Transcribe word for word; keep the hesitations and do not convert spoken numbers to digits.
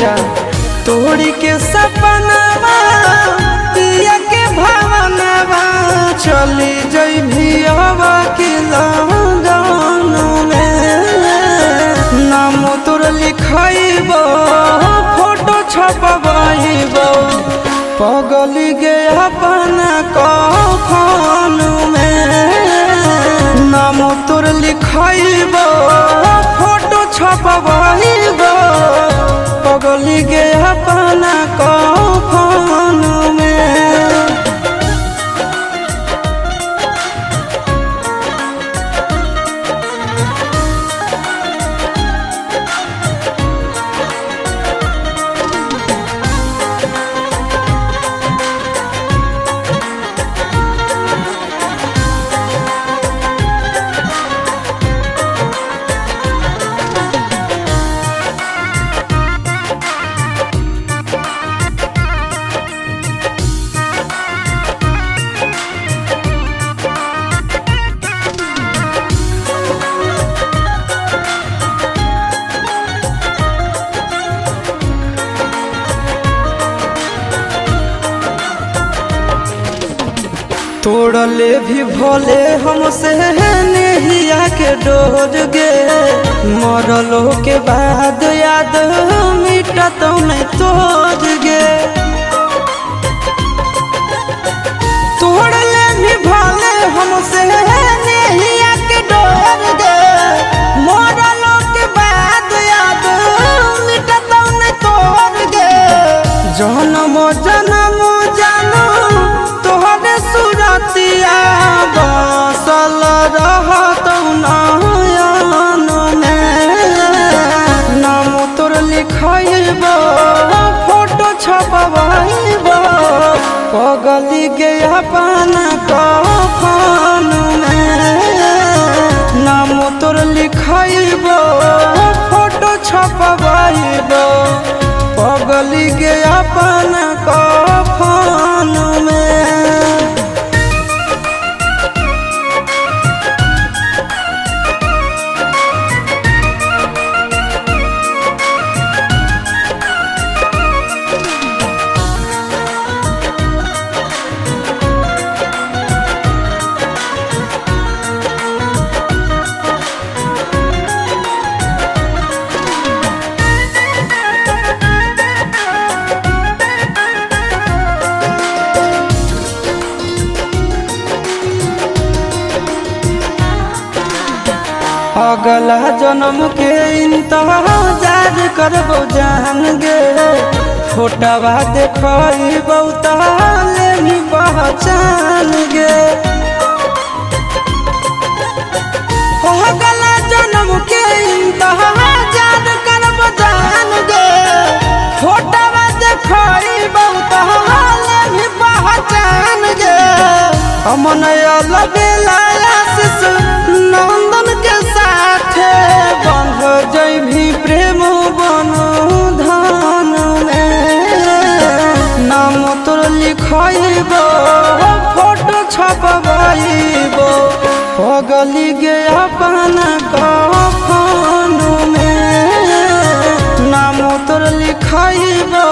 जा तोड़ी के सपनावा पिया के भावनावा चली जइभी अब के लगन में नाम तोर लिखइबो फोटो छपबइबो पगली गे अपना कफन में नाम तोर लिखइबो फोटो छपबइबो पगली गे अपना कफन में। तोड़ले भी भोले हमसे नहिया के डोर गे मरलो के बाद याद मिटा तो नहीं तोड़ गे तोड़ले भी भोले हमसे नहिया के डोर गे मरलो के बाद याद मिटा तो नहीं तोड़ गे जन्म जन्म जानो तोहरे सुरतिया बसल रहत नयन में नाम तोर लिखइबो फोटो छपबइबो पगली गे अपना कफन में नाम तोर लिखइबो फोटो छपबइबो पगली गे अपना कफन में। अगला जन्म के इंतजार करबो जान गे फोटवा देखइबो ताले ही पहचान गे अगला जन्म के इंतजार करबो जान गे फोटवा देखइबो ताले ही पहचान गे अमन अलबेला आशीष नंदन के साथे बंध जइभी प्रेम बंधन में नाम तोर लिखइबो फोटो छपबइबो पगली गे अपना कफन में नाम तोर लिखइबो